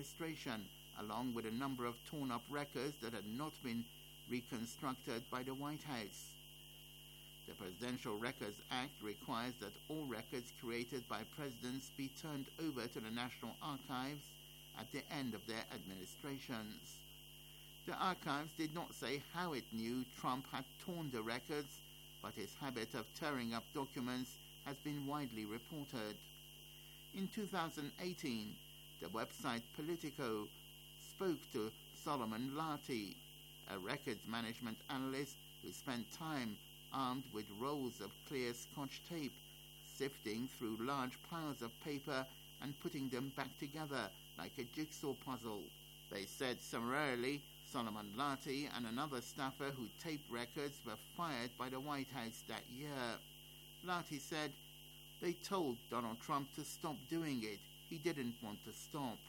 administration, along with a number of torn-up records that had not been reconstructed by the White House. The Presidential Records Act requires that all records created by presidents be turned over to the National Archives at the end of their administrations. The archives did not say how it knew Trump had torn the records, but his habit of tearing up documents has been widely reported. In 2018, the website Politico spoke to Solomon Lartey, a records management analyst who spent time armed with rolls of clear Scotch tape, sifting through large piles of paper and putting them back together like a jigsaw puzzle. They said summarily Solomon Lartey and another staffer who taped records were fired by the White House that year. Lartey said, "They told Donald Trump to stop doing it. He didn't want to stop."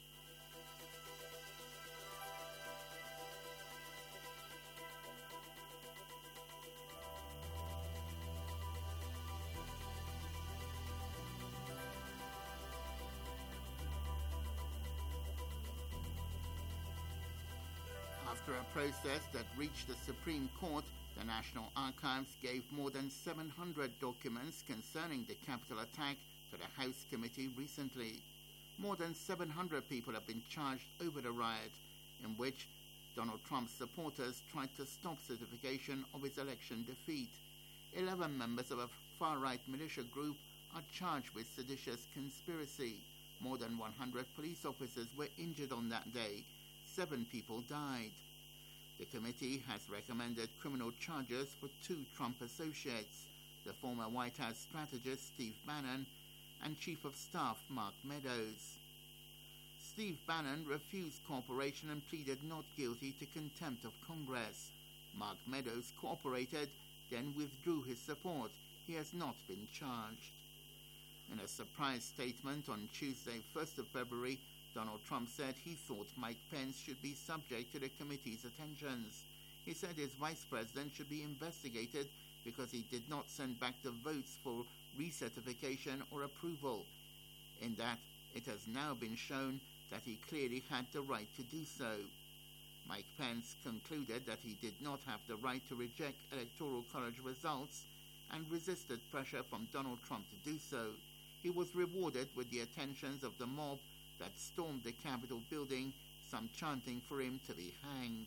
After a process that reached the Supreme Court, the National Archives gave more than 700 documents concerning the Capitol attack to the House committee recently. More than 700 people have been charged over the riot, in which Donald Trump's supporters tried to stop certification of his election defeat. 11 members of a far-right militia group are charged with seditious conspiracy. More than 100 police officers were injured on that day. 7 people died. The committee has recommended criminal charges for 2 Trump associates, the former White House strategist Steve Bannon and Chief of Staff Mark Meadows. Steve Bannon refused cooperation and pleaded not guilty to contempt of Congress. Mark Meadows cooperated, then withdrew his support. He has not been charged. In a surprise statement on Tuesday, 1st of February, Donald Trump said he thought Mike Pence should be subject to the committee's attentions. He said his vice president should be investigated because he did not send back the votes for recertification or approval, in that it has now been shown that he clearly had the right to do so. Mike Pence concluded that he did not have the right to reject Electoral College results and resisted pressure from Donald Trump to do so. He was rewarded with the attentions of the mob that stormed the Capitol building, some chanting for him to be hanged.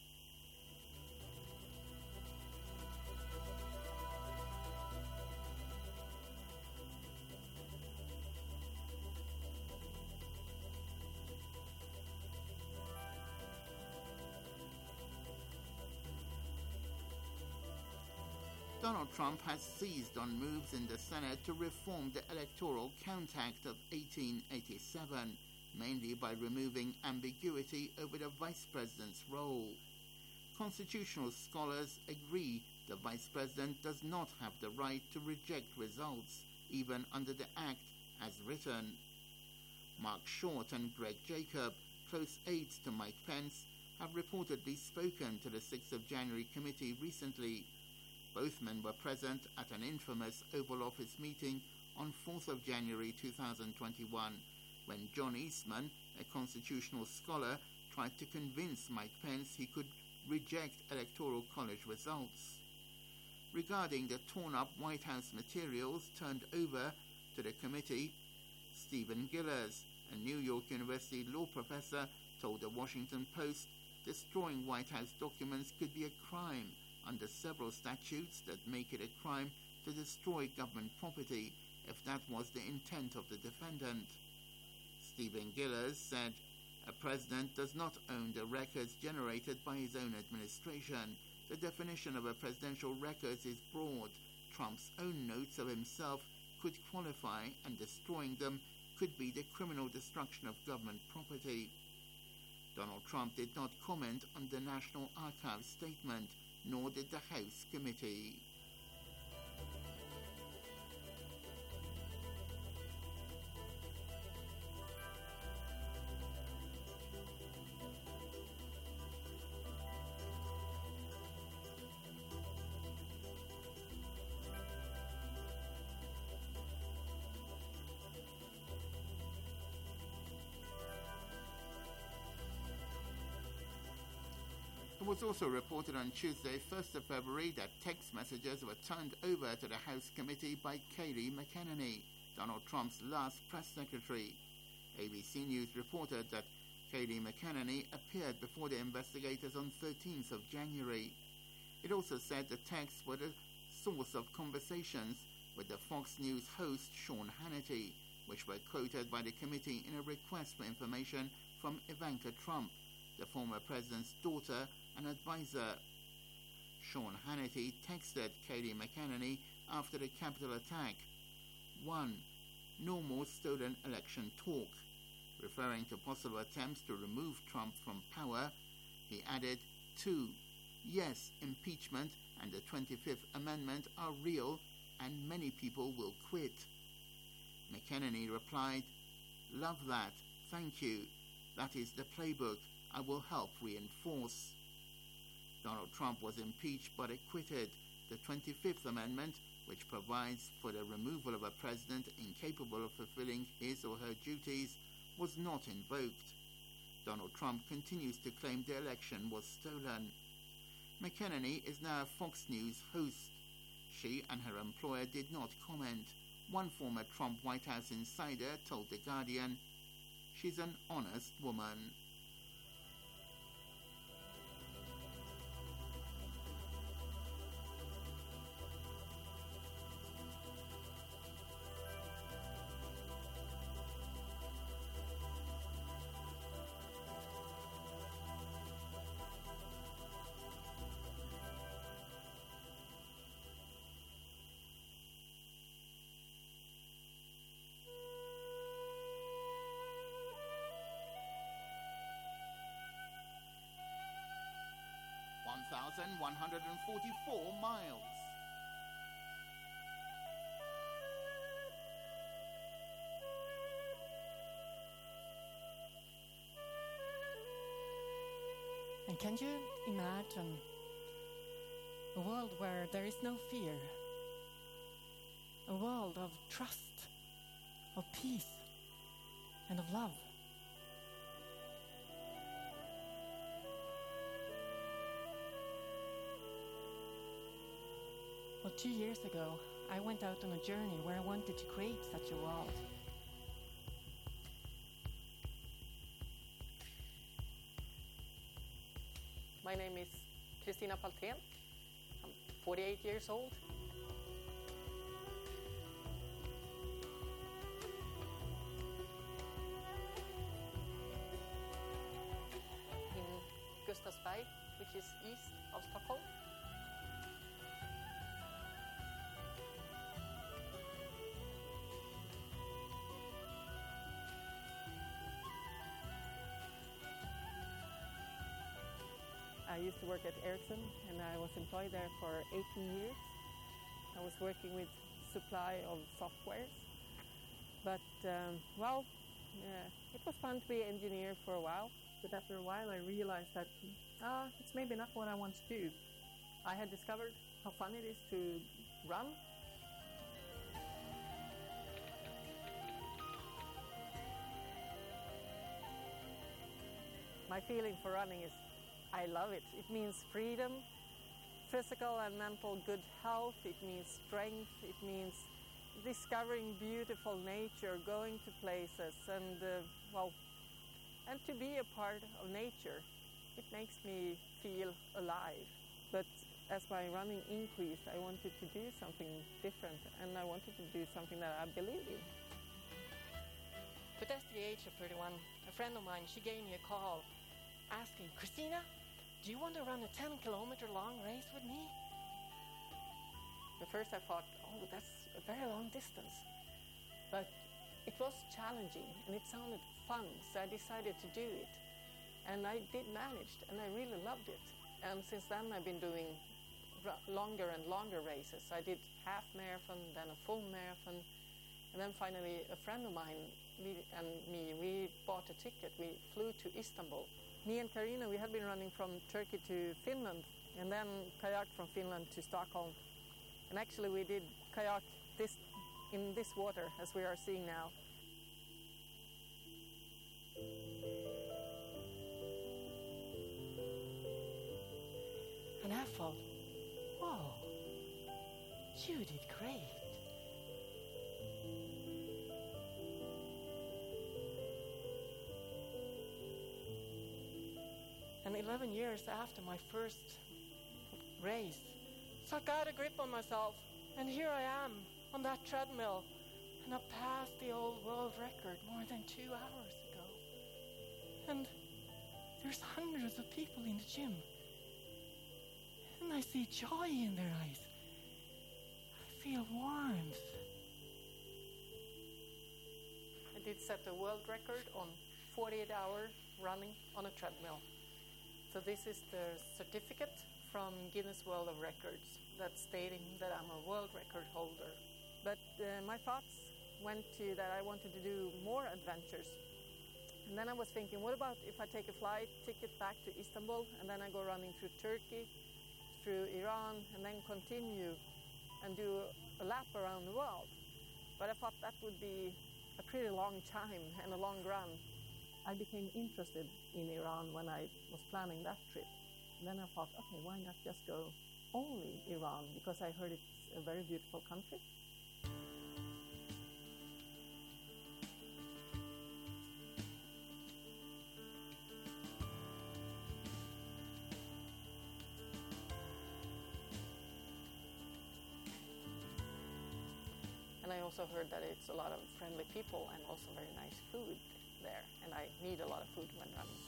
Donald Trump has seized on moves in the Senate to reform the Electoral Count Act of 1887, mainly by removing ambiguity over the vice president's role. Constitutional scholars agree the vice president does not have the right to reject results, even under the act as written. Mark Short and Greg Jacob, close aides to Mike Pence, have reportedly spoken to the 6th of January committee recently. Both men were present at an infamous Oval Office meeting on 4th of January 2021, when John Eastman, a constitutional scholar, tried to convince Mike Pence he could reject Electoral College results. Regarding the torn-up White House materials turned over to the committee, Stephen Gillers, a New York University law professor, told the Washington Post destroying White House documents could be a crime under several statutes that make it a crime to destroy government property if that was the intent of the defendant. Stephen Gillers said, "A president does not own the records generated by his own administration. The definition of a presidential records is broad. Trump's own notes of himself could qualify, and destroying them could be the criminal destruction of government property." Donald Trump did not comment on the National Archives statement, nor did the House committee. was also reported on Tuesday, 1st of February, that text messages were turned over to the House committee by Kayleigh McEnany, Donald Trump's last press secretary. ABC News reported that Kayleigh McEnany appeared before the investigators on 13th of January. It also said the texts were the source of conversations with the Fox News host Sean Hannity, which were quoted by the committee in a request for information from Ivanka Trump, the former president's daughter and advisor. Sean Hannity texted Kayleigh McEnany after the Capitol attack. 1. No more stolen election talk. Referring to possible attempts to remove Trump from power, he added, 2. Yes, impeachment and the 25th Amendment are real and many people will quit. McEnany replied, Love that, thank you. That is the playbook. I will help reinforce. Donald Trump was impeached but acquitted. The 25th Amendment, which provides for the removal of a president incapable of fulfilling his or her duties, was not invoked. Donald Trump continues to claim the election was stolen. McEnany is now a Fox News host. She and her employer did not comment. One former Trump White House insider told The Guardian, "She's an honest woman." (1,144 miles). And can you imagine a world where there is no fear? A world of trust, of peace, and of love. Well, 2 years ago, I went out on a journey where I wanted to create such a world. My name is Kristina Paltén. I'm 48 years old. In Gustavsberg, which is east of Stockholm. I used to work at Ericsson and I was employed there for 18 years. I was working with supply of softwares. But, it was fun to be an engineer for a while. But after a while I realized that it's maybe not what I want to do. I had discovered how fun it is to run. My feeling for running is I love it. It means freedom, physical and mental good health. It means strength. It means discovering beautiful nature, going to places, and to be a part of nature. It makes me feel alive. But as my running increased, I wanted to do something different, and I wanted to do something that I believe in. But at the age of 31, a friend of mine, she gave me a call asking, Kristina, do you want to run a 10-kilometer long race with me? At first I thought, that's a very long distance. But it was challenging and it sounded fun, so I decided to do it. And I did manage, and I really loved it. And since then I've been doing longer and longer races. I did half marathon, then a full marathon, and then finally a friend of mine we bought a ticket. We flew to Istanbul. Me and Karina, we had been running from Turkey to Finland, and then kayaked from Finland to Stockholm. And actually we did kayak in this water, as we are seeing now. careful. Whoa, you did great. And 11 years after my first race, so I got a grip on myself, and here I am on that treadmill, and I passed the old world record more than 2 hours ago. And there's hundreds of people in the gym, and I see joy in their eyes. I feel warmth. I did set a world record on 48-hour running on a treadmill. So this is the certificate from Guinness World of Records that's stating that I'm a world record holder. But my thoughts went to that I wanted to do more adventures. And then I was thinking, what about if I take a flight ticket back to Istanbul and then I go running through Turkey, through Iran, and then continue and do a lap around the world. But I thought that would be a pretty long time and a long run. I became interested in Iran when I was planning that trip. And then I thought, okay, why not just go only Iran? Because I heard it's a very beautiful country. And I also heard that it's a lot of friendly people and also very nice food there. And I need a lot of food when running.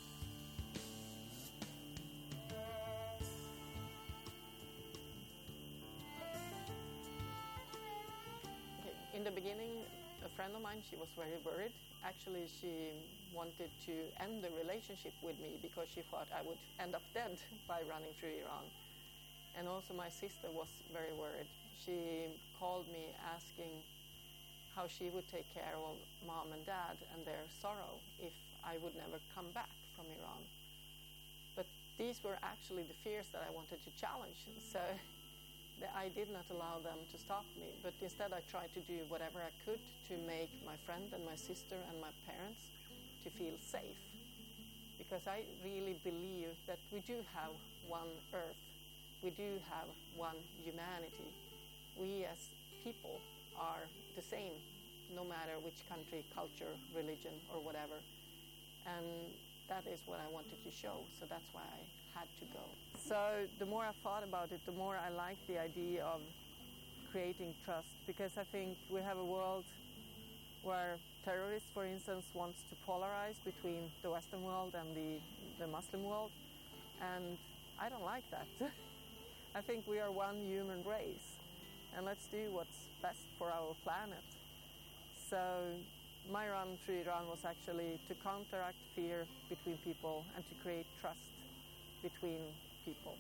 Okay. In the beginning, a friend of mine, she was very worried. Actually, she wanted to end the relationship with me because she thought I would end up dead by running through Iran. And also my sister was very worried. She called me asking how she would take care of mom and dad and their sorrow if I would never come back from Iran. But these were actually the fears that I wanted to challenge. So I did not allow them to stop me, but instead I tried to do whatever I could to make my friend and my sister and my parents to feel safe. Because I really believe that we do have one earth. We do have one humanity. We as people are the same, no matter which country, culture, religion, or whatever. And that is what I wanted to show, so that's why I had to go. So the more I thought about it, the more I liked the idea of creating trust, because I think we have a world where terrorists, for instance, wants to polarize between the Western world and the Muslim world, and I don't like that. I think we are one human race, and let's do what's best for our planet. So my run through Iran was actually to counteract fear between people and to create trust between people.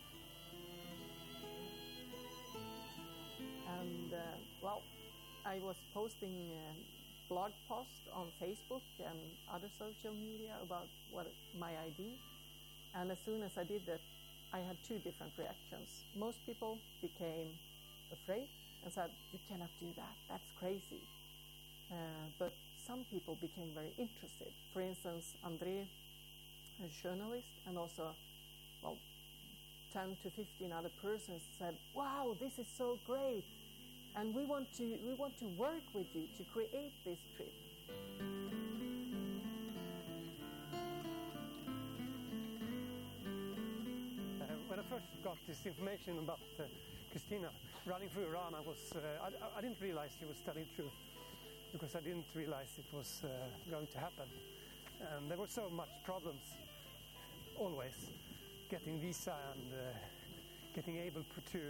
And well, I was posting blog posts on Facebook and other social media about my idea, and as soon as I did that, I had two different reactions. Most people became afraid and said, "You cannot do that, that's crazy." But some people became very interested. For instance, André, a journalist, and also, 10 to 15 other persons said, "Wow, this is so great, and we want to work with you to create this trip." When I first got this information about Christina running through Iran, I didn't realize she was telling the truth, because I didn't realize it was going to happen. And there were so much problems, always, getting visa and getting able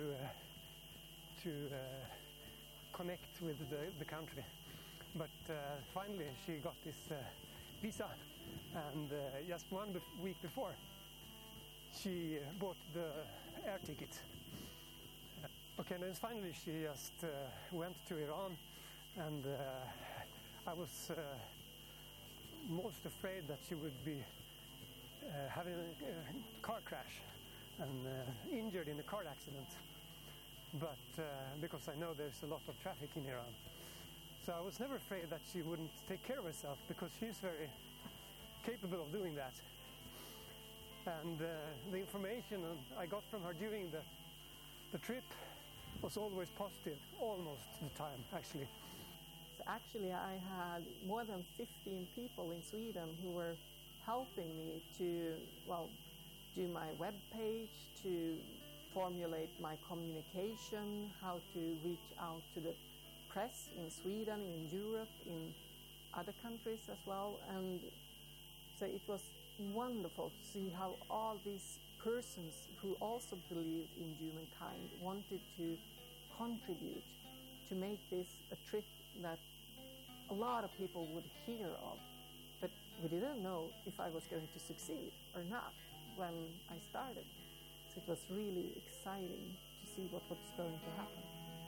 to connect with the country. But finally she got this visa, and just 1 week before, she bought the air ticket. Okay, and then finally she just went to Iran, and I was most afraid that she would be having a car crash and injured in a car accident. But because I know there's a lot of traffic in Iran. So I was never afraid that she wouldn't take care of herself, because she's very capable of doing that. And the information I got from her during the trip was always positive, almost the time actually. So actually I had more than 15 people in Sweden who were helping me to, well, do my web page, to formulate my communication, how to reach out to the press in Sweden, in Europe, in other countries as well. And so it was wonderful to see how all these persons who also believed in humankind wanted to contribute to make this a trip that a lot of people would hear of. But we didn't know if I was going to succeed or not when I started. So it was really exciting to see what was going to happen.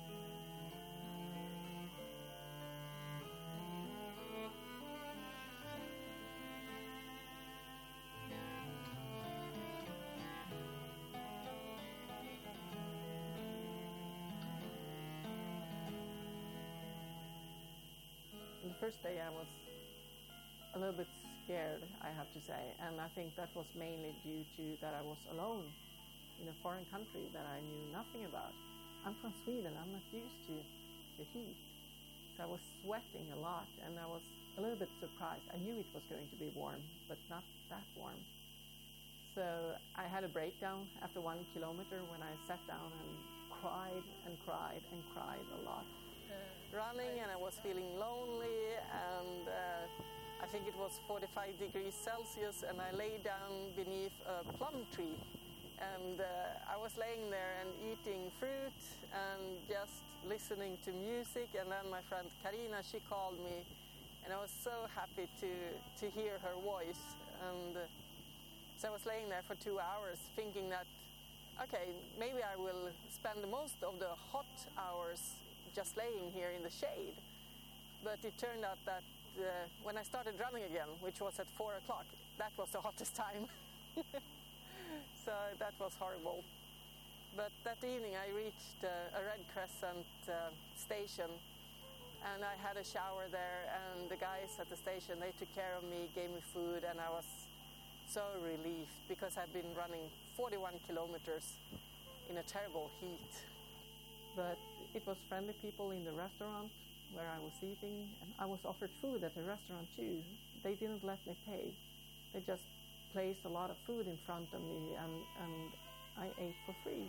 The first day I was a little bit scared, I have to say, and I think that was mainly due to that I was alone in a foreign country that I knew nothing about. I'm from Sweden, I'm not used to the heat, so I was sweating a lot and I was a little bit surprised. I knew it was going to be warm, but not that warm. So I had a breakdown after 1 kilometer when I sat down and cried and cried and cried a lot. Running, and I was feeling lonely, and I think it was 45 degrees Celsius, and I lay down beneath a plum tree, and I was laying there and eating fruit and just listening to music. And then my friend Karina, she called me, and I was so happy to hear her voice. And so I was laying there for 2 hours thinking that, okay, maybe I will spend most of the hot hours just laying here in the shade. But it turned out that when I started running again, which was at 4 o'clock, that was the hottest time. So that was horrible. But that evening I reached a Red Crescent station, and I had a shower there, and the guys at the station, they took care of me, gave me food, and I was so relieved because I've been running 41 kilometers in a terrible heat. But it was friendly people in the restaurant where I was eating, and I was offered food at the restaurant too. They didn't let me pay. They just placed a lot of food in front of me, and I ate for free.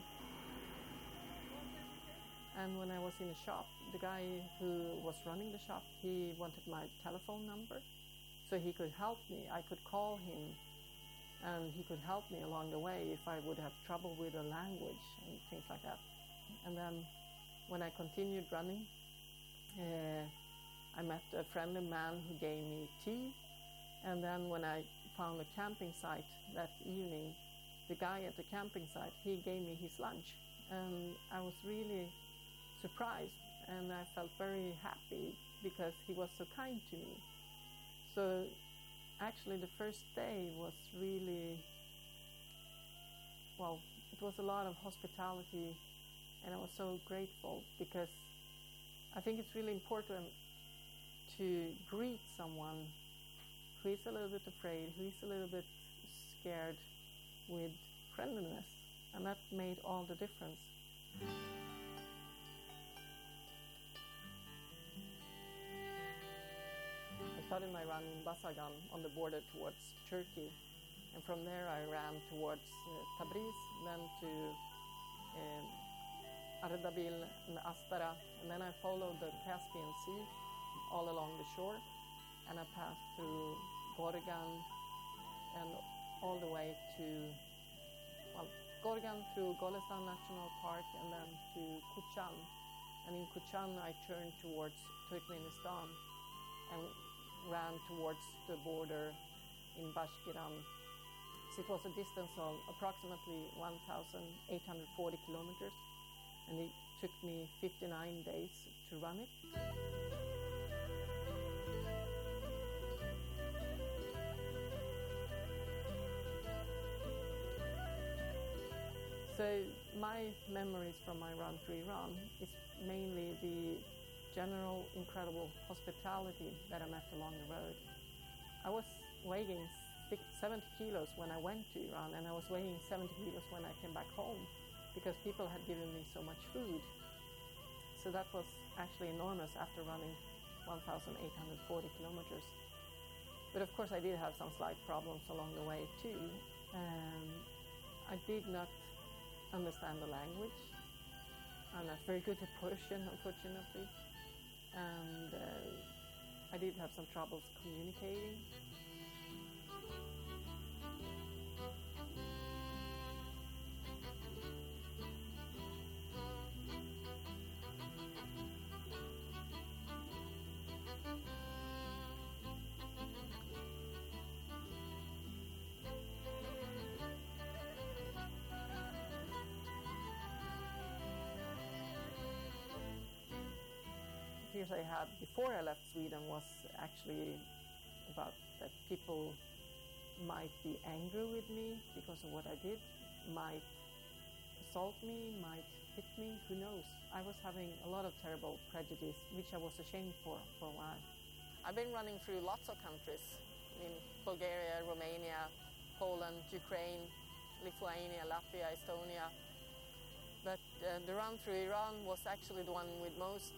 And when I was in a shop, the guy who was running the shop, he wanted my telephone number so he could help me. I could call him, and he could help me along the way if I would have trouble with the language and things like that. And then when I continued running, I met a friendly man who gave me tea. And then when I found a camping site that evening, the guy at the camping site, he gave me his lunch. And I was really surprised, and I felt very happy because he was so kind to me. So actually the first day was really, well, it was a lot of hospitality. And I was so grateful because I think it's really important to greet someone who is a little bit afraid, who is a little bit scared, with friendliness. And that made all the difference. I started my run in Basagan on the border towards Turkey. And from there I ran towards Tabriz, then to Ardabil and Astara, and then I followed the Caspian Sea all along the shore, and I passed through Gorgan and all the way to, well, Gorgan through Golestan National Park and then to Kuchan. And in Kuchan I turned towards Turkmenistan and ran towards the border in Bashkiran. So it was a distance of approximately 1,840 kilometers. And it took me 59 days to run it. So my memories from my Run Free Run is mainly the general incredible hospitality that I met along the road. I was weighing 70 kilos when I went to Iran, and I was weighing 70 kilos when I came back home because people had given me so much food. So that was actually enormous after running 1,840 kilometers. But of course I did have some slight problems along the way too. I did not understand the language. I'm not very good at Persian, unfortunately. And I did have some troubles communicating. Fears I had before I left Sweden was actually about that people might be angry with me because of what I did, might assault me, might hit me, who knows. I was having a lot of terrible prejudice, which I was ashamed for a while. I've been running through lots of countries, in Bulgaria, Romania, Poland, Ukraine, Lithuania, Latvia, Estonia. But the run through Iran was actually the one with most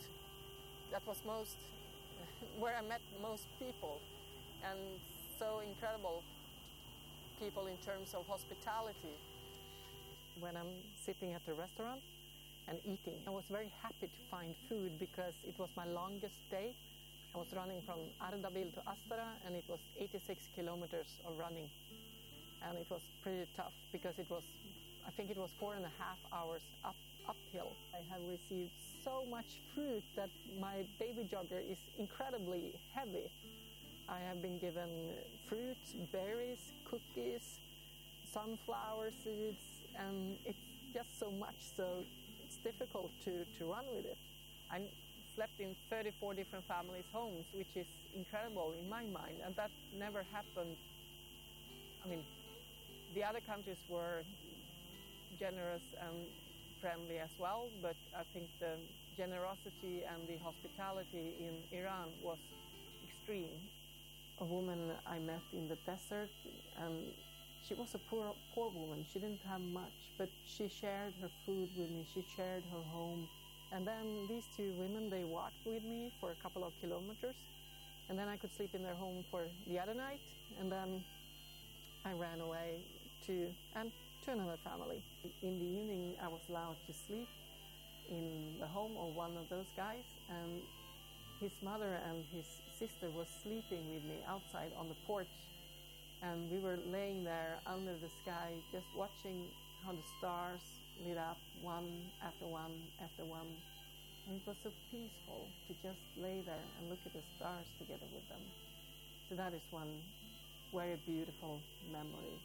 where I met most people, and so incredible people in terms of hospitality. When I'm sitting at the restaurant and eating, I was very happy to find food because it was my longest day. I was running from Ardabil to Astara, and it was 86 kilometers of running, and it was pretty tough because I think it was 4.5 hours uphill. I have received so much fruit that my baby jogger is incredibly heavy. I have been given fruits, berries, cookies, sunflower seeds, and it's just so much, so it's difficult to run with it. I slept in 34 different families' homes, which is incredible in my mind, and that never happened. I mean, the other countries were generous and friendly as well, but I think the generosity and the hospitality in Iran was extreme. A woman I met in the desert, and she was a poor woman. She didn't have much, but she shared her food with me. She shared her home. And then these two women, they walked with me for a couple of kilometers, and then I could sleep in their home for the other night, and then I ran away to another family. In the evening, I was allowed to sleep in the home of one of those guys, and his mother and his sister was sleeping with me outside on the porch, and we were laying there under the sky just watching how the stars lit up one after one after one, and it was so peaceful to just lay there and look at the stars together with them. So that is one very beautiful memory.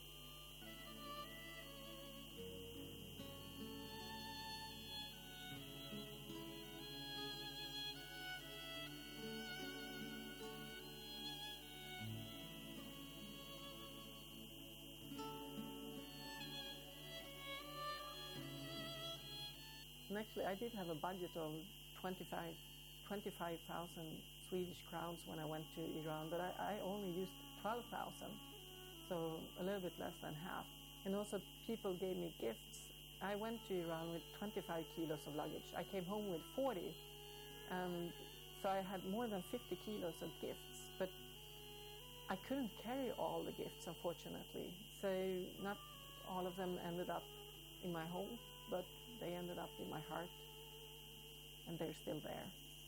And actually, I did have a budget of 25,000 Swedish crowns when I went to Iran, but I only used 12,000, so a little bit less than half. And also, people gave me gifts. I went to Iran with 25 kilos of luggage. I came home with 40, and so I had more than 50 kilos of gifts, but I couldn't carry all the gifts, unfortunately. So not all of them ended up in my home, but they ended up in my heart, and they're still there.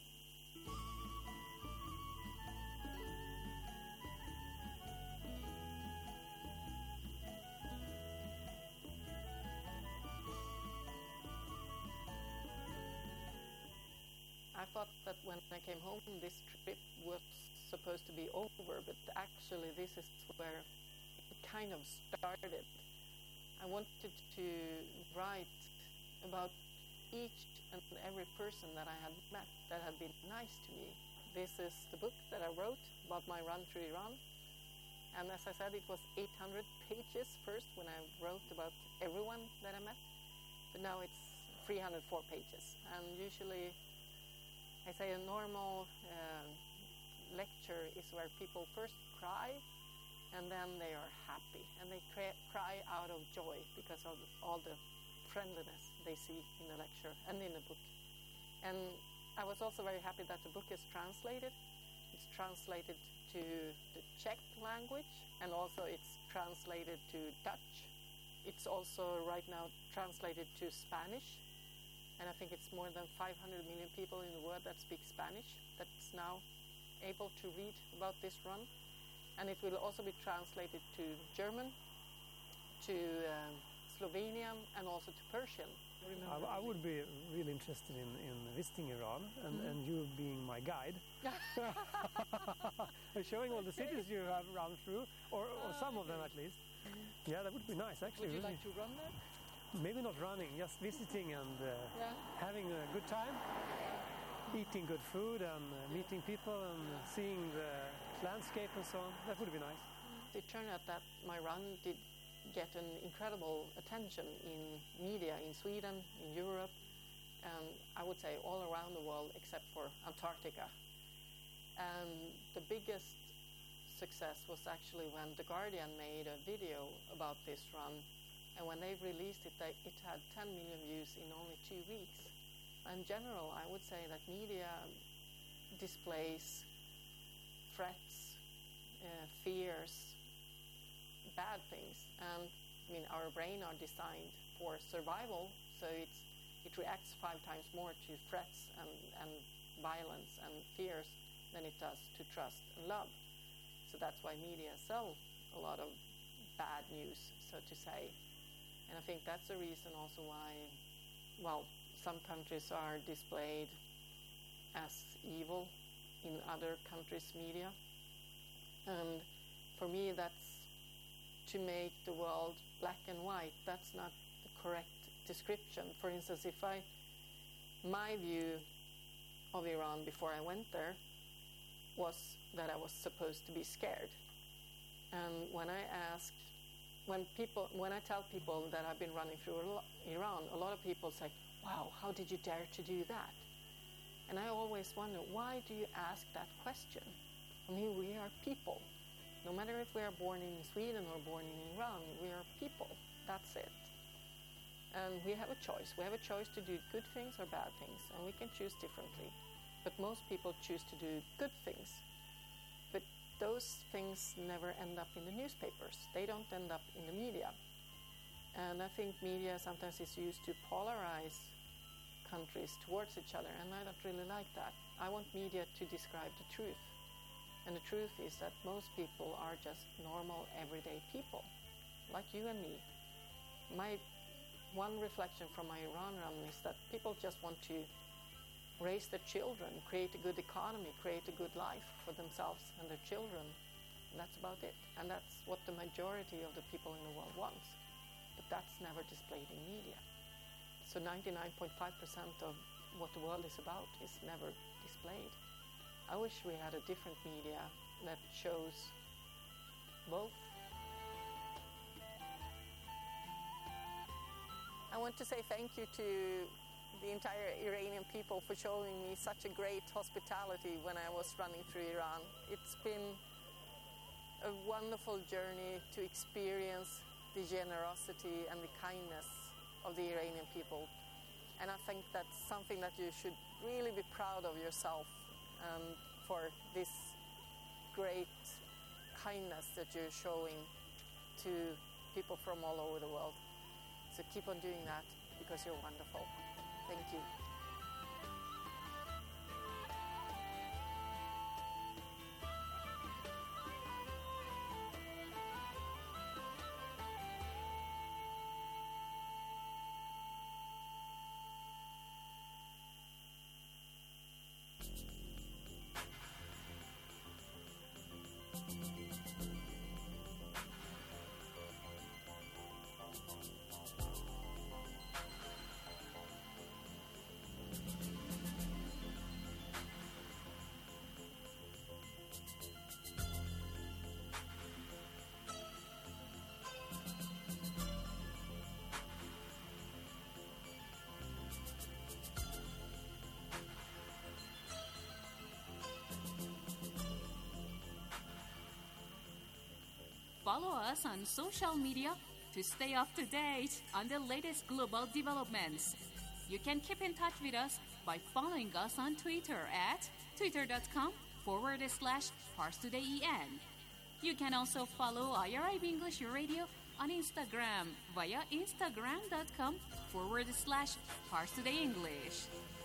I thought that when I came home, this trip was supposed to be over, but actually this is where it kind of started. I wanted to write about each and every person that I had met that had been nice to me. This is the book that I wrote about my run through Iran. And as I said, it was 800 pages first when I wrote about everyone that I met. But now it's 304 pages. And usually I say a normal lecture is where people first cry, and then they are happy and they cry out of joy because of all the friendliness they see in the lecture and in the book. And I was also very happy that the book is translated. It's translated to the Czech language, and also it's translated to Dutch. It's also right now translated to Spanish, and I think it's more than 500 million people in the world that speak Spanish that's now able to read about this run. And it will also be translated to German, to Slovenian, and also to Persian. I would be really interested in visiting Iran and you being my guide. Showing all the cities you have run through, or some of them at least. Yeah, that would be nice actually. Would you really. like to run there? Maybe not running, just visiting and having a good time, eating good food and meeting people and seeing the landscape and so on. That would be nice. It turned out that my run did get an incredible attention in media in Sweden, in Europe, and I would say all around the world except for Antarctica. And the biggest success was actually when The Guardian made a video about this run, and when they released it, it had 10 million views in only 2 weeks. In general, I would say that media displays threats, fears, bad things, and I mean our brain are designed for survival, so it reacts 5 times more to threats and violence and fears than it does to trust and love. So that's why media sell a lot of bad news, so to say. And I think that's the reason also why, well, some countries are displayed as evil in other countries' media. And for me, that's to make the world black and white. That's not the correct description. For instance, my view of Iran before I went there was that I was supposed to be scared. And when I tell people that I've been running through Iran, a lot of people say, "Wow, how did you dare to do that?" And I always wonder, why do you ask that question? I mean, we are people. No matter if we are born in Sweden or born in Iran, we are people. That's it. And we have a choice. We have a choice to do good things or bad things, and we can choose differently. But most people choose to do good things. But those things never end up in the newspapers. They don't end up in the media. And I think media sometimes is used to polarize countries towards each other, and I don't really like that. I want media to describe the truth. And the truth is that most people are just normal, everyday people, like you and me. My one reflection from my Iran run is that people just want to raise their children, create a good economy, create a good life for themselves and their children. And that's about it. And that's what the majority of the people in the world wants. But that's never displayed in media. So 99.5% of what the world is about is never displayed. I wish we had a different media that shows both. I want to say thank you to the entire Iranian people for showing me such a great hospitality when I was running through Iran. It's been a wonderful journey to experience the generosity and the kindness of the Iranian people. And I think that's something that you should really be proud of yourself for this great kindness that you're showing to people from all over the world. So keep on doing that because you're wonderful. Thank you. follow us on social media to stay up to date on the latest global developments. You can keep in touch with us by following us on Twitter at twitter.com/ParsTodayEN. You can also follow IRIB English Radio on Instagram via instagram.com/ParsTodayEnglish.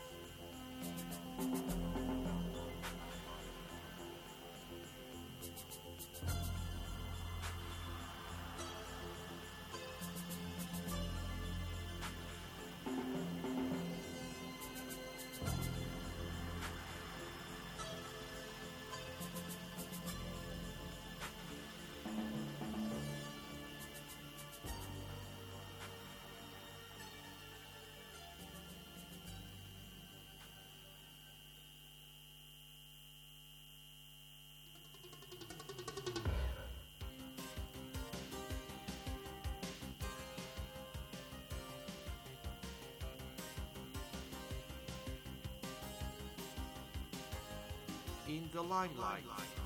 In the limelight.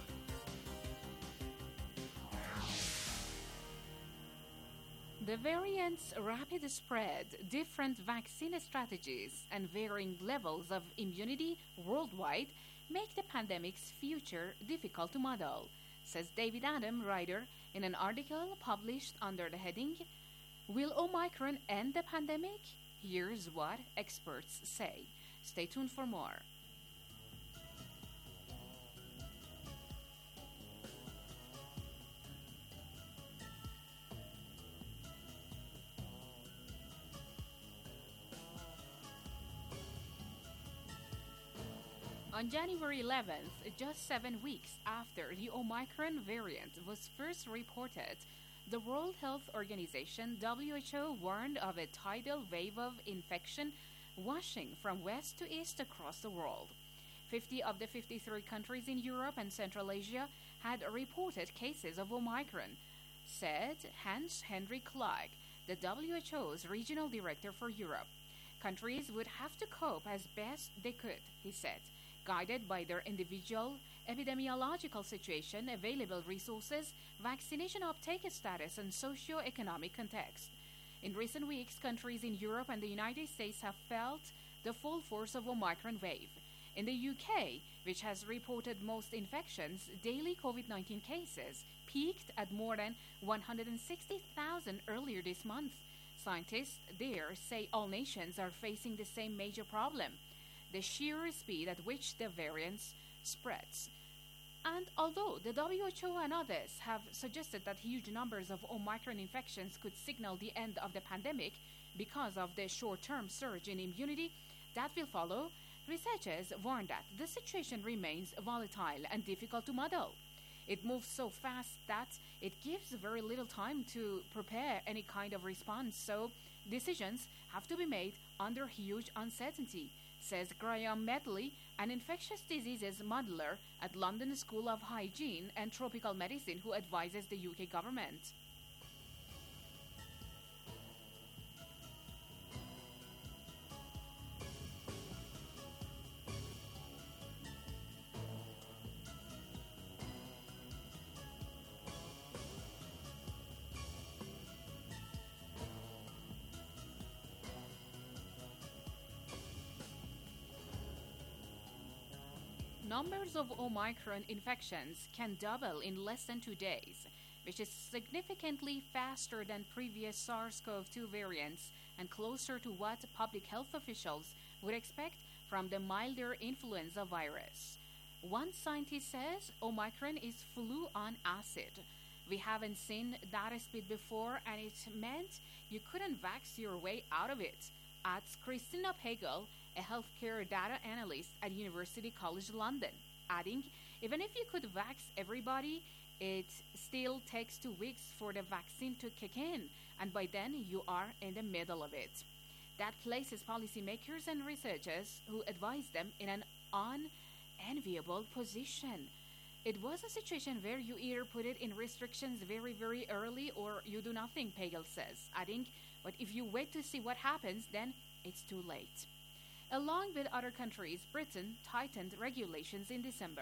The variants' rapid spread, different vaccine strategies, and varying levels of immunity worldwide make the pandemic's future difficult to model, says David Adam, writer, in an article published under the heading, "Will Omicron End the Pandemic? Here's what experts say." Stay tuned for more. On January 11th, just 7 weeks after the Omicron variant was first reported, the World Health Organization (WHO) warned of a tidal wave of infection washing from west to east across the world. 50 of the 53 countries in Europe and Central Asia had reported cases of Omicron, said Hans-Henrik Klaag, the WHO's regional director for Europe. Countries would have to cope as best they could, he said, guided by their individual epidemiological situation, available resources, vaccination uptake status, and socio-economic context. In recent weeks, countries in Europe and the United States have felt the full force of Omicron wave. In the UK, which has reported most infections, daily COVID-19 cases peaked at more than 160,000 earlier this month. Scientists there say all nations are facing the same major problem: the sheer speed at which the variants spreads. And although the WHO and others have suggested that huge numbers of Omicron infections could signal the end of the pandemic because of the short-term surge in immunity that will follow, researchers warn that the situation remains volatile and difficult to model. It moves so fast that it gives very little time to prepare any kind of response, so decisions have to be made under huge uncertainty, says Graham Medley, an infectious diseases modeler at London School of Hygiene and Tropical Medicine, who advises the UK government. Numbers of Omicron infections can double in less than 2 days, which is significantly faster than previous SARS-CoV-2 variants and closer to what public health officials would expect from the milder influenza virus. One scientist says Omicron is flu on acid. We haven't seen that speed before, and it meant you couldn't vax your way out of it, adds Christina Pagel, a healthcare data analyst at University College London, adding, even if you could vax everybody, it still takes 2 weeks for the vaccine to kick in, and by then you are in the middle of it. That places policymakers and researchers who advise them in an unenviable position. It was a situation where you either put it in restrictions very, very early or you do nothing, Pagel says, adding, but if you wait to see what happens, then it's too late. Along with other countries, Britain tightened regulations in December.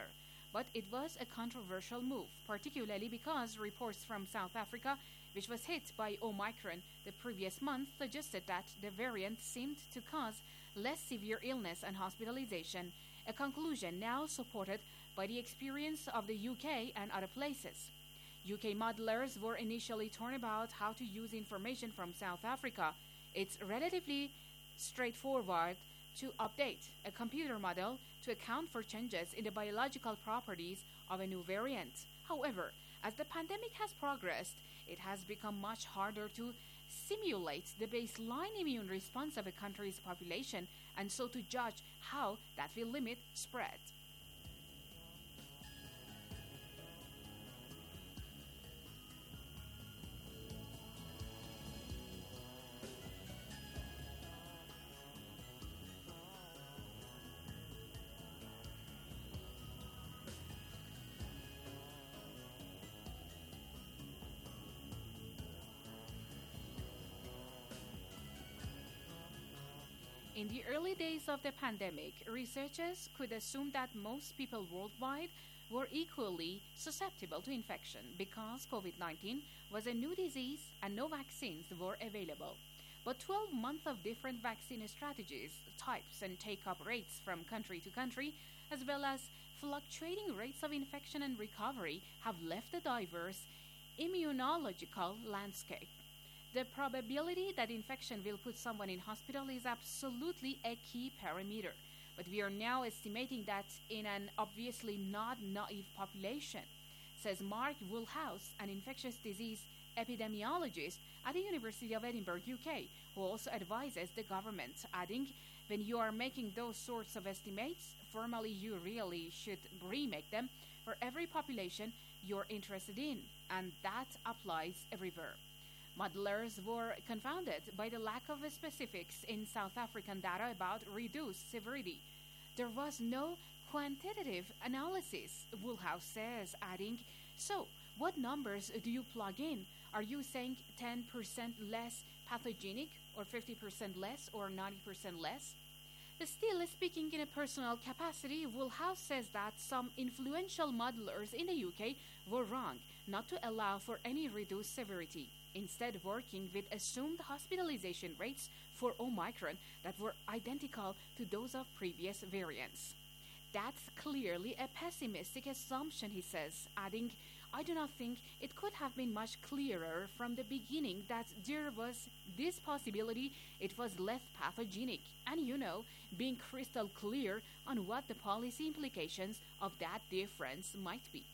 but it was a controversial move, particularly because reports from South Africa, which was hit by Omicron the previous month, suggested that the variant seemed to cause less severe illness and hospitalization, a conclusion now supported by the experience of the UK and other places. UK modelers were initially torn about how to use information from South Africa. It's relatively straightforward to update a computer model to account for changes in the biological properties of a new variant. However, as the pandemic has progressed, it has become much harder to simulate the baseline immune response of a country's population, and so to judge how that will limit spread. In the early days of the pandemic, researchers could assume that most people worldwide were equally susceptible to infection because COVID-19 was a new disease and no vaccines were available. But 12 months of different vaccine strategies, types, and take-up rates from country to country, as well as fluctuating rates of infection and recovery, have left a diverse immunological landscape. The probability that infection will put someone in hospital is absolutely a key parameter, but we are now estimating that in an obviously not naive population, says Mark Woolhouse, an infectious disease epidemiologist at the University of Edinburgh, UK, who also advises the government, adding, when you are making those sorts of estimates, formally you really should remake them for every population you're interested in, and that applies everywhere. Modelers were confounded by the lack of specifics in South African data about reduced severity. There was no quantitative analysis, Woolhouse says, adding, so what numbers do you plug in? Are you saying 10% less pathogenic, or 50% less, or 90% less? Still, speaking in a personal capacity, Woolhouse says that some influential modelers in the UK were wrong not to allow for any reduced severity, instead working with assumed hospitalization rates for Omicron that were identical to those of previous variants. That's clearly a pessimistic assumption, he says, adding, I do not think it could have been much clearer from the beginning that there was this possibility it was less pathogenic, and being crystal clear on what the policy implications of that difference might be.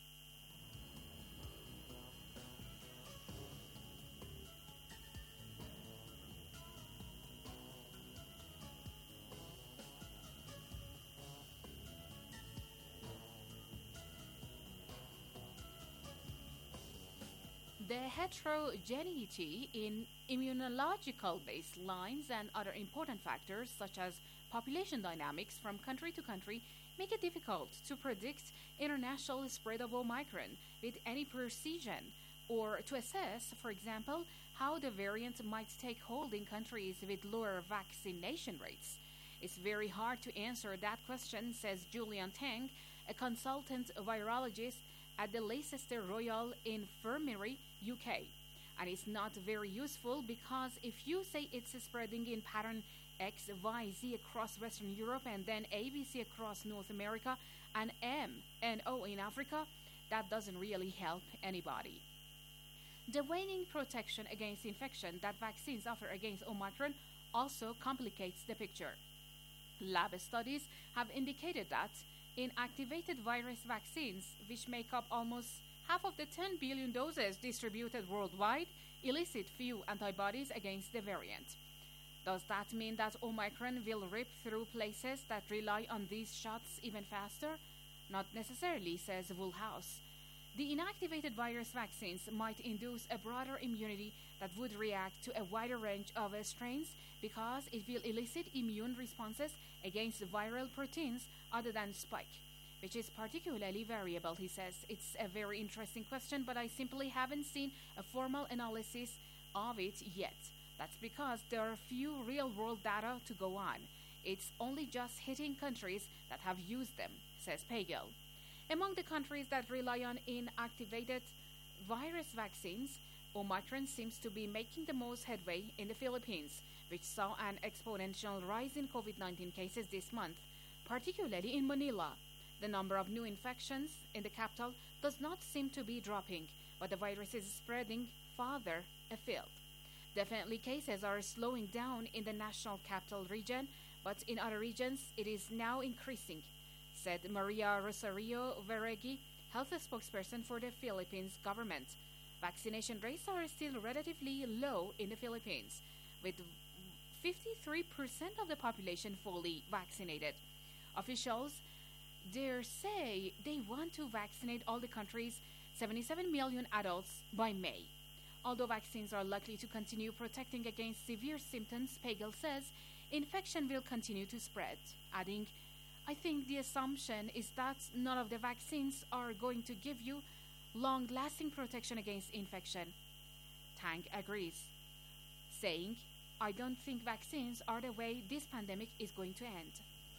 The heterogeneity in immunological baselines and other important factors, such as population dynamics from country to country, make it difficult to predict international spread of Omicron with any precision, or to assess, for example, how the variant might take hold in countries with lower vaccination rates. It's very hard to answer that question, says Julian Tang, a consultant virologist at the Leicester Royal Infirmary, UK. And it's not very useful because if you say it's spreading in pattern X, Y, Z across Western Europe and then ABC across North America and M and O in Africa, that doesn't really help anybody. The waning protection against infection that vaccines offer against Omicron also complicates the picture. Lab studies have indicated that inactivated virus vaccines, which make up almost half of the 10 billion doses distributed worldwide, elicit few antibodies against the variant. Does that mean that Omicron will rip through places that rely on these shots even faster? Not necessarily, says Woolhouse. The inactivated virus vaccines might induce a broader immunity that would react to a wider range of strains because it will elicit immune responses against viral proteins other than spike, which is particularly variable, he says. It's a very interesting question, but I simply haven't seen a formal analysis of it yet. That's because there are few real-world data to go on. It's only just hitting countries that have used them, says Pagel. Among the countries that rely on inactivated virus vaccines, Omicron seems to be making the most headway in the Philippines, which saw an exponential rise in COVID-19 cases this month, particularly in Manila. The number of new infections in the capital does not seem to be dropping, but the virus is spreading farther afield. Definitely cases are slowing down in the national capital region, but in other regions it is now increasing, said Maria Rosario Veregi, health spokesperson for the Philippines government. Vaccination rates are still relatively low in the Philippines, with 53% of the population fully vaccinated. Officials dare say they want to vaccinate all the country's 77 million adults by May. Although vaccines are likely to continue protecting against severe symptoms, Pagel says infection will continue to spread, adding, "I think the assumption is that none of the vaccines are going to give you long-lasting protection against infection." Tang agrees, saying, "I don't think vaccines are the way this pandemic is going to end."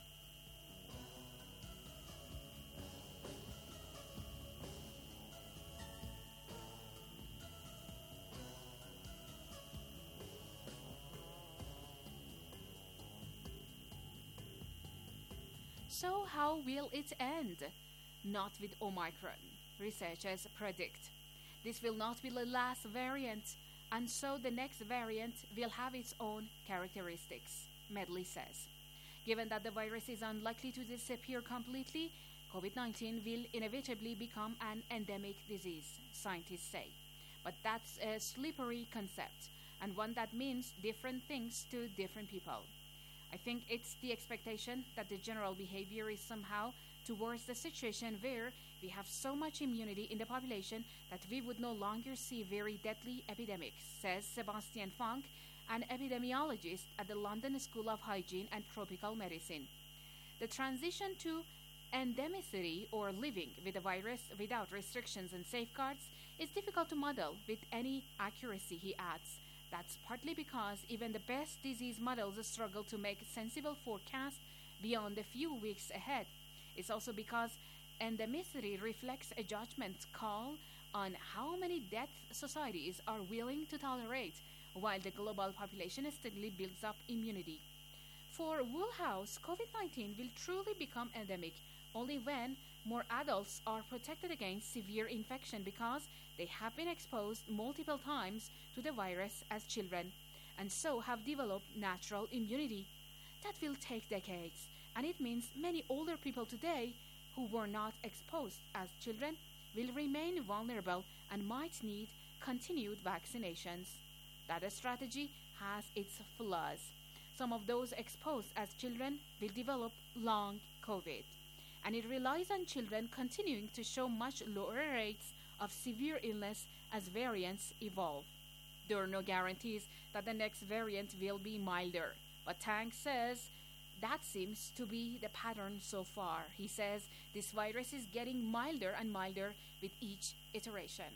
So how will it end? Not with Omicron, researchers predict. This will not be the last variant, and so the next variant will have its own characteristics, Medley says. Given that the virus is unlikely to disappear completely, COVID-19 will inevitably become an endemic disease, scientists say. But that's a slippery concept, and one that means different things to different people. I think it's the expectation that the general behavior is somehow towards the situation where we have so much immunity in the population that we would no longer see very deadly epidemics, says Sebastian Funk, an epidemiologist at the London School of Hygiene and Tropical Medicine. The transition to endemicity, or living with the virus without restrictions and safeguards, is difficult to model with any accuracy, he adds. That's partly because even the best disease models struggle to make sensible forecasts beyond a few weeks ahead. It's also because endemicity reflects a judgment call on how many deaths societies are willing to tolerate, while the global population steadily builds up immunity. For Woolhouse, COVID-19 will truly become endemic only when more adults are protected against severe infection because they have been exposed multiple times to the virus as children and so have developed natural immunity. That will take decades, and it means many older people today who were not exposed as children will remain vulnerable and might need continued vaccinations. That strategy has its flaws. Some of those exposed as children will develop long COVID, and it relies on children continuing to show much lower rates of severe illness as variants evolve. There are no guarantees that the next variant will be milder, but Tang says that seems to be the pattern so far. He says this virus is getting milder and milder with each iteration.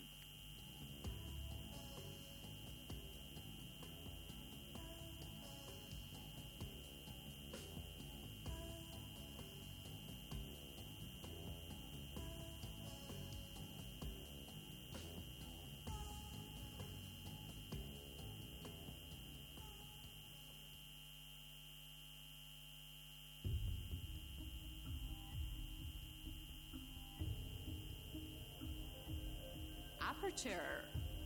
Aperture.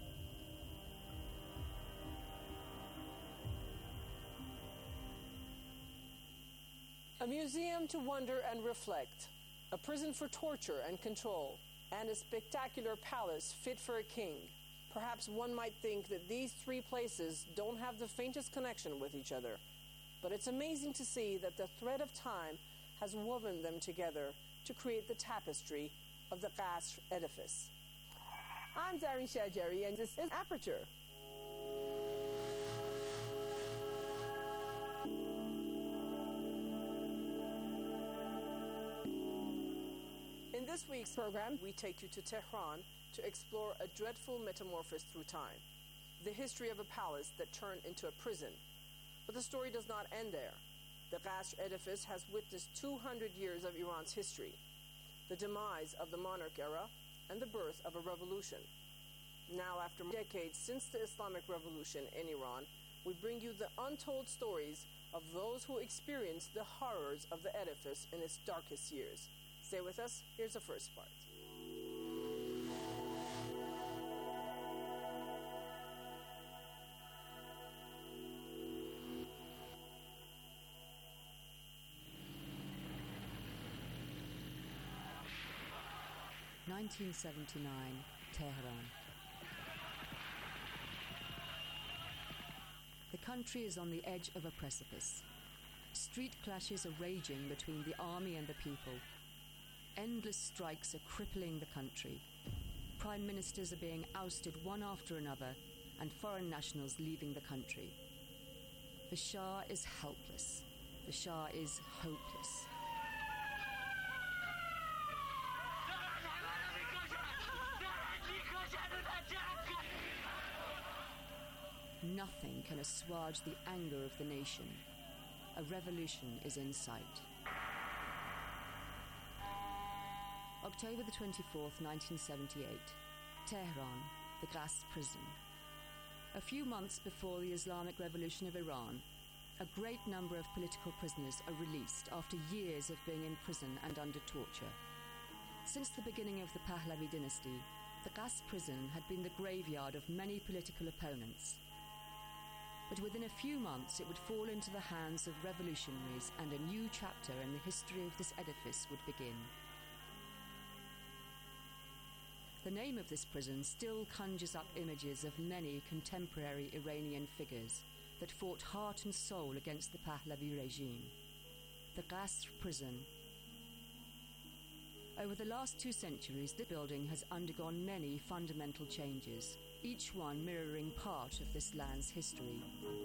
A museum to wonder and reflect, a prison for torture and control, and a spectacular palace fit for a king. Perhaps one might think that these three places don't have the faintest connection with each other, but it's amazing to see that the thread of time has woven them together to create the tapestry of the Qasr edifice. I'm Zarin Shajeri, and this is Aperture. In this week's program, we take you to Tehran to explore a dreadful metamorphosis through time, the history of a palace that turned into a prison. But the story does not end there. The Qasr edifice has witnessed 200 years of Iran's history. the demise of the monarch era, and the birth of a revolution. Now, after decades since the Islamic Revolution in Iran, we bring you the untold stories of those who experienced the horrors of the edifice in its darkest years. Stay with us. Here's the first part. (1979), Tehran. The country is on the edge of a precipice. Street clashes are raging between the army and the people. Endless strikes are crippling the country. Prime ministers are being ousted one after another, and foreign nationals leaving the country. The Shah is helpless. The Shah is hopeless. Nothing can assuage the anger of the nation. A revolution is in sight. October the 24th, 1978. Tehran, the gas prison. A few months before the Islamic Revolution of Iran, a great number of political prisoners are released after years of being in prison and under torture. Since the beginning of the Pahlavi dynasty, the gas prison had been the graveyard of many political opponents. But within a few months it would fall into the hands of revolutionaries, and a new chapter in the history of this edifice would begin. The name of this prison still conjures up images of many contemporary Iranian figures that fought heart and soul against the Pahlavi regime. The Qasr prison. Over the last 2 centuries, the building has undergone many fundamental changes, each one mirroring part of this land's history.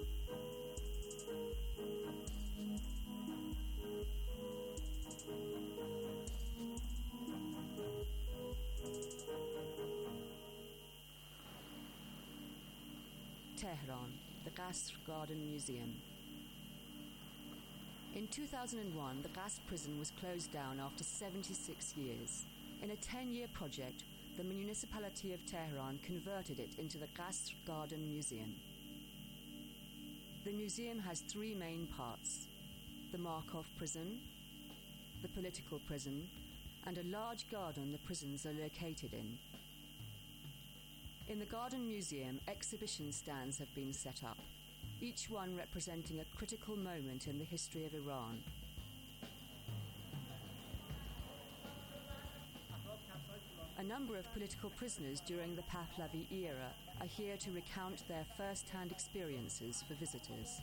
Tehran, the Qasr Garden Museum. In 2001, the gas prison was closed down after 76 years. In a 10-year project, the municipality of Tehran converted it into the Qasr Garden Museum. The museum has 3 main parts: the Markov prison, the political prison, and a large garden the prisons are located in. In the Garden Museum, exhibition stands have been set up, each one representing a critical moment in the history of Iran. A number of political prisoners during the Pahlavi era are here to recount their first-hand experiences for visitors.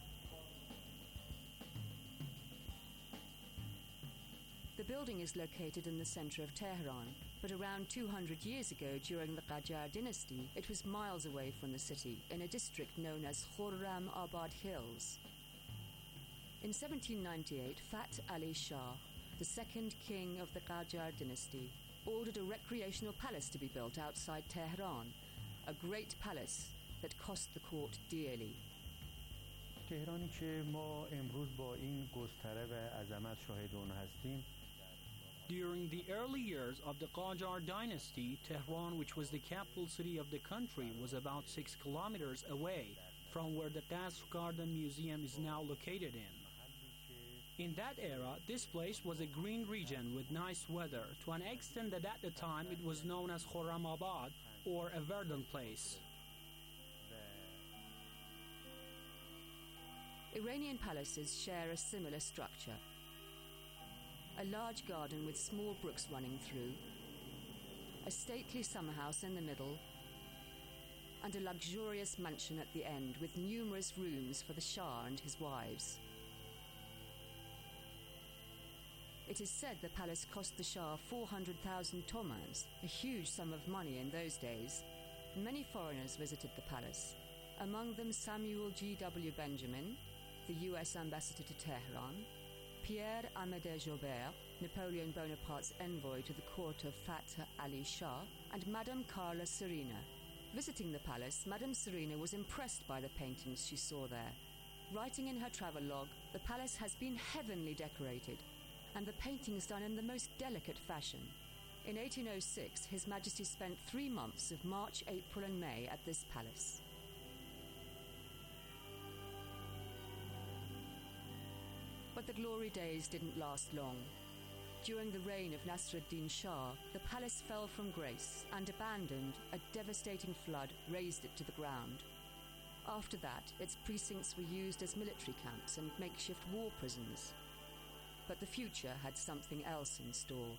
The building is located in the center of Tehran, but around 200 years ago, during the Qajar dynasty, it was miles away from the city, in a district known as Khurram Abad Hills. In 1798, Fath Ali Shah, the second king of the Qajar dynasty, ordered a recreational palace to be built outside Tehran, a great palace that cost the court dearly. تهرانی که ما امروز با این گستره و عظمت شاهد اون هستیم. During the early years of the Qajar dynasty, Tehran, which was the capital city of the country, was about 6 kilometers away from where the Qasr Garden Museum is now located in. In that era, this place was a green region with nice weather, to an extent that at the time it was known as Khurramabad, or a verdant place. Iranian palaces share a similar structure. A large garden with small brooks running through, a stately summer house in the middle, and a luxurious mansion at the end with numerous rooms for the Shah and his wives. It is said the palace cost the Shah 400,000 tomans, a huge sum of money in those days. Many foreigners visited the palace, among them Samuel G.W. Benjamin, the U.S. ambassador to Tehran, Pierre-Amédée Joubert, Napoleon Bonaparte's envoy to the court of Fath Ali Shah, and Madame Carla Serena. Visiting the palace, Madame Serena was impressed by the paintings she saw there. Writing in her travelogue, the palace has been heavenly decorated, and the paintings done in the most delicate fashion. In 1806, His Majesty spent 3 months of March, April and May at this palace. But the glory days didn't last long. During the reign of Nasruddin Shah, the palace fell from grace and abandoned, a devastating flood razed it to the ground. After that, its precincts were used as military camps and makeshift war prisons. But the future had something else in store.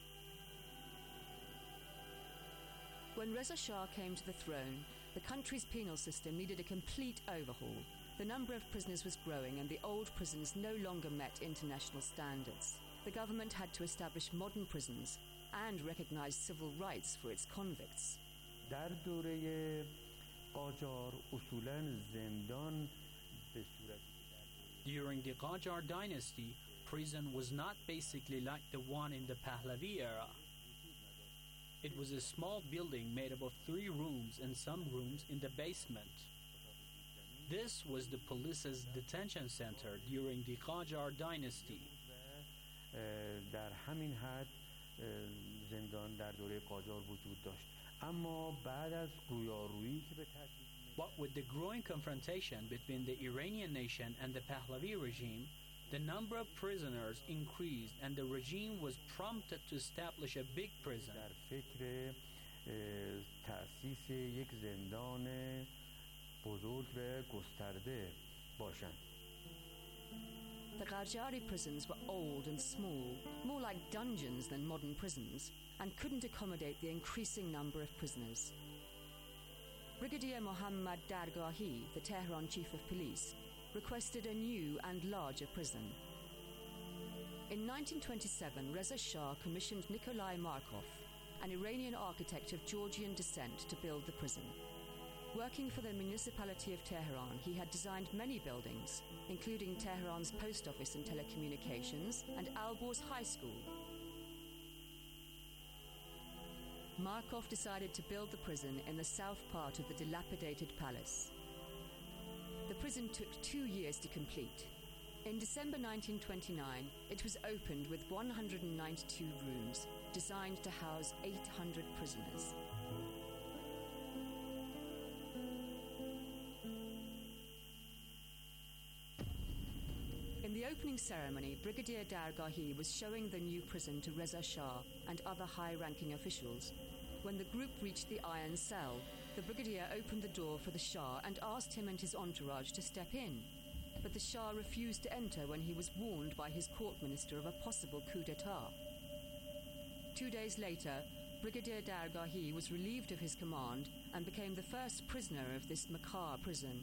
When Reza Shah came to the throne, the country's penal system needed a complete overhaul. The number of prisoners was growing and the old prisons no longer met international standards. The government had to establish modern prisons and recognize civil rights for its convicts. در دوره قاجار اصولاً زندان به صورتی During the Qajar dynasty, prison was not basically like the one in the Pahlavi era. It was a small building made up of 3 rooms and some rooms in the basement. This was the police's detention center during the Qajar dynasty. در همین حد زندان در دوره قاجار وجود داشت. اما بعد از رویارویی که به تدریج But with the growing confrontation between the Iranian nation and the Pahlavi regime, the number of prisoners increased and the regime was prompted to establish a big prison. در فکر تأسیس یک زندان بزرگ و گسترده باشند. The Qajari prisons were old and small, more like dungeons than modern prisons, and couldn't accommodate the increasing number of prisoners. Brigadier Mohammad Dargahi, the Tehran chief of police, requested a new and larger prison. In 1927, Reza Shah commissioned Nikolai Markov, an Iranian architect of Georgian descent, to build the prison. Working for the municipality of Tehran, he had designed many buildings, including Tehran's post office and telecommunications and Alborz High School. Markov decided to build the prison in the south part of the dilapidated palace. The prison took 2 years to complete. In December 1929, it was opened with 192 rooms, designed to house 800 prisoners. In the opening ceremony, Brigadier Dargahi was showing the new prison to Reza Shah and other high-ranking officials. When the group reached the iron cell, the brigadier opened the door for the Shah and asked him and his entourage to step in. But the Shah refused to enter when he was warned by his court minister of a possible coup d'etat. 2 days later, Brigadier Dargahi was relieved of his command and became the first prisoner of this macabre prison.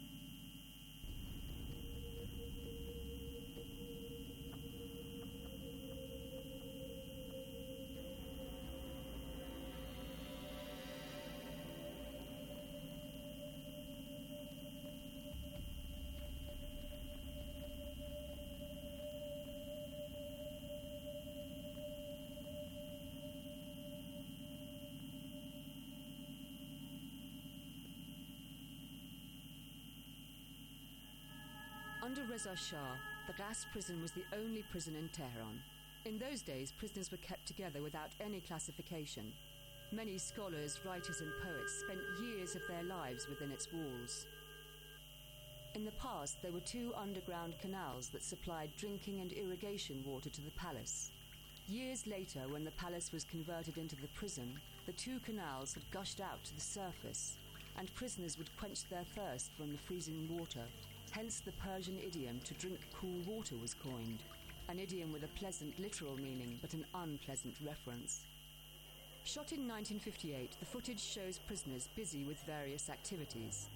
Under Reza Shah, the Ghast prison was the only prison in Tehran. In those days, prisoners were kept together without any classification. Many scholars, writers and poets spent years of their lives within its walls. In the past, there were 2 underground canals that supplied drinking and irrigation water to the palace. Years later, when the palace was converted into the prison, the 2 canals had gushed out to the surface, and prisoners would quench their thirst from the freezing water. Hence the Persian idiom, to drink cool water, was coined, an idiom with a pleasant literal meaning but an unpleasant reference. Shot in 1958, the footage shows prisoners busy with various activities.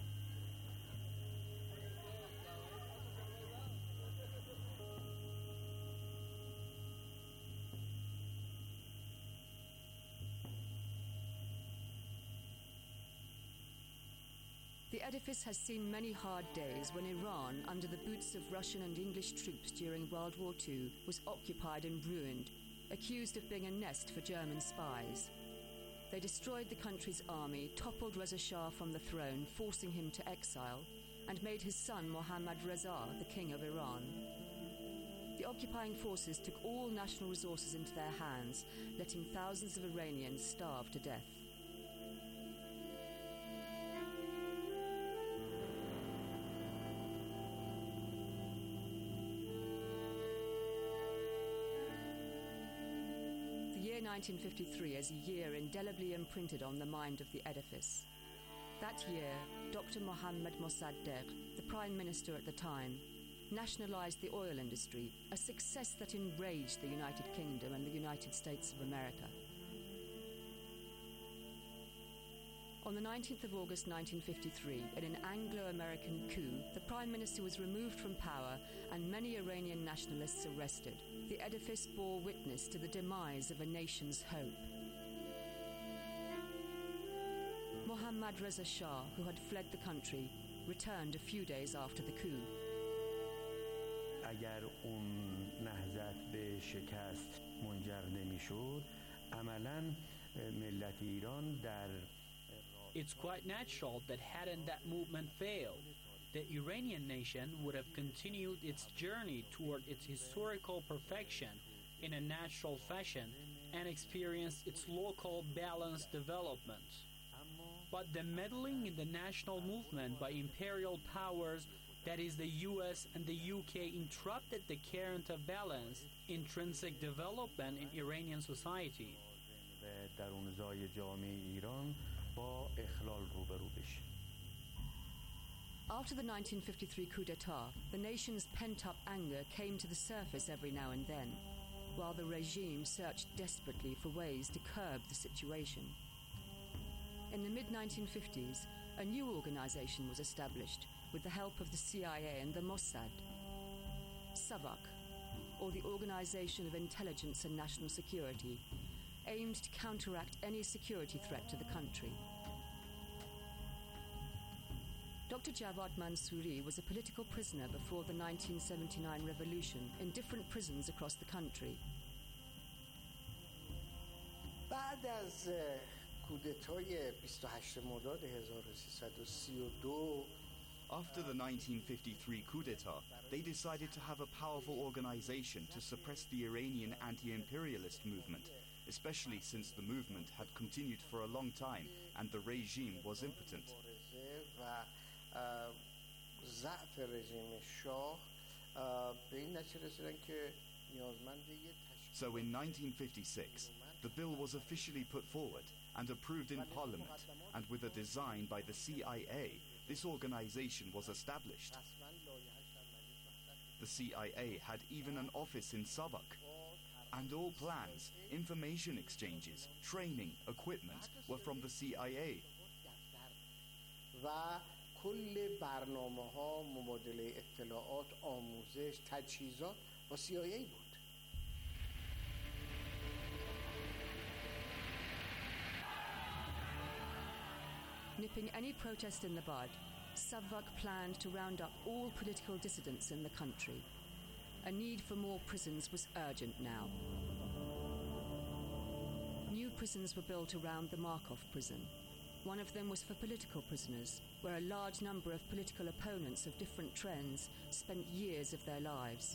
The edifice has seen many hard days when Iran, under the boots of Russian and English troops during World War II, was occupied and ruined, accused of being a nest for German spies. They destroyed the country's army, toppled Reza Shah from the throne, forcing him to exile, and made his son Mohammad Reza the king of Iran. the occupying forces took all national resources into their hands, letting thousands of Iranians starve to death. The year 1953 is a year indelibly imprinted on the mind of the edifice. That year, Dr. Mohammad Mossadegh, the Prime Minister at the time, nationalised the oil industry, a success that enraged the United Kingdom and the United States of America. On the 19th of August 1953, in an Anglo-American coup, the Prime Minister was removed from power and many Iranian nationalists arrested. The edifice bore witness to the demise of a nation's hope. Mohammad Reza Shah, who had fled the country, returned a few days after the coup. اگر اون نهضت به شکست منجر نمی‌شد، عملاً ملت ایران در It's quite natural that hadn't that movement failed, the Iranian nation would have continued its journey toward its historical perfection in a natural fashion and experienced its local balanced development. But the meddling in the national movement by imperial powers, that is the US and the UK, interrupted the current of balanced, intrinsic development in Iranian society. درونزای جامعه ایران با اخلال روبرو بشه. After the 1953 coup d'etat, the nation's pent-up anger came to the surface every now and then, while the regime searched desperately for ways to curb the situation. In the mid-1950s, a new organization was established with the help of the CIA and the Mossad. SAVAK, or the Organization of Intelligence and National Security, aimed to counteract any security threat to the country. Dr. Javad Mansouri was a political prisoner before the 1979 revolution in different prisons across the country. بعد از کودتای 28 مرداد 1332 After the 1953 coup d'etat, they decided to have a powerful organization to suppress the Iranian anti-imperialist movement, especially since the movement had continued for a long time and the regime was impotent. ضعف رژیم شاه به این نتیجه رسیدن که نیازمند یک So in 1956, the bill was officially put forward and approved in Parliament, and with a design by the CIA, this organization was established. The CIA had even an office in Savak, and all plans, information exchanges, training, equipment were from the CIA. و کل برنامه‌ها، مبادله اطلاعات، آموزش، تجهیزات با CIA بود. Nipping any protest in the bud, Savak planned to round up all political dissidents in the country. A need for more prisons was urgent now. New prisons were built around the Markov prison. One of them was for political prisoners, where a large number of political opponents of different trends spent years of their lives.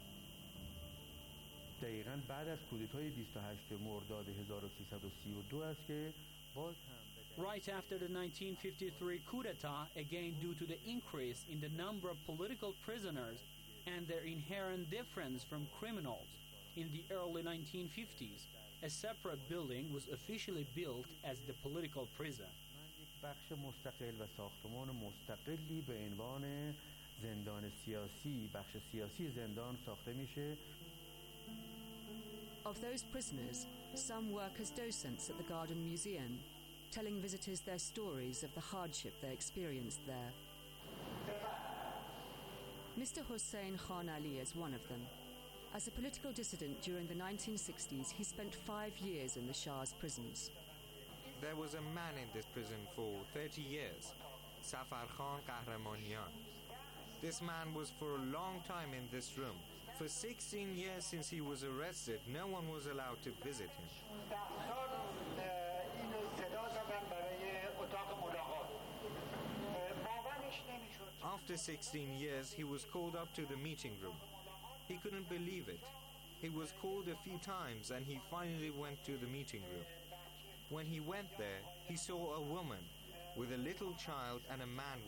دقیقاً بعد از کودتای 28 مرداد 1332 است که باز هم Right after the 1953 coup d'etat, again due to the increase in the number of political prisoners and their inherent difference from criminals, in the early 1950s, a separate building was officially built as the political prison. بخش مستقل و ساختمان مستقلی به عنوان زندان سیاسی، بخش سیاسی زندان ساخته میشه. Of those prisoners, some work as docents at the Garden Museum, telling visitors their stories of the hardship they experienced there. Mr. Hossein Khan Ali is one of them. As a political dissident during the 1960s, he spent 5 years in the Shah's prisons. There was a man in this prison for 30 years, Safar Khan Kahramanian. This man was for a long time in this room. For 16 years since he was arrested, no one was allowed to visit him. After 16 years, he was called up to the meeting room. He couldn't believe it. He was called a few times and he finally went to the meeting room. When he went there, he saw a woman with a little child and a man